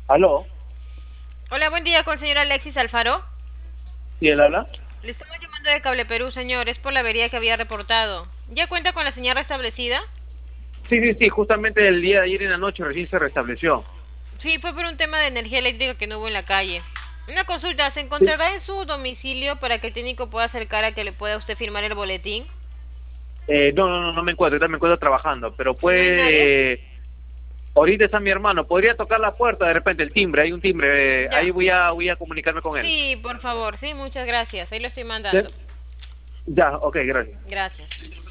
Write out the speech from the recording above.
¿Aló? Hola, buen día con el señor Alexis Alfaro. ¿Sí él habla? Le estamos llamando de Cable Perú, señor. Es por la avería que había reportado. ¿Ya cuenta con la señal restablecida? Sí, sí, sí, justamente el día de ayer en la noche recién se restableció. Sí, fue por un tema de energía eléctrica que no hubo en la calle. Una consulta, ¿se Sí. encontrará en su domicilio para que el técnico pueda acercar a que le pueda usted firmar el boletín? No, no, no, no me encuentro, ahorita me encuentro trabajando, pero ¿No hay nadie? ahorita está mi hermano, podría tocar la puerta de repente, el timbre, hay un timbre, ahí Ya. voy a comunicarme con él. Sí, por favor, sí, muchas gracias. Ahí lo estoy ¿Sí? mandando. Ya, ok, gracias. Gracias.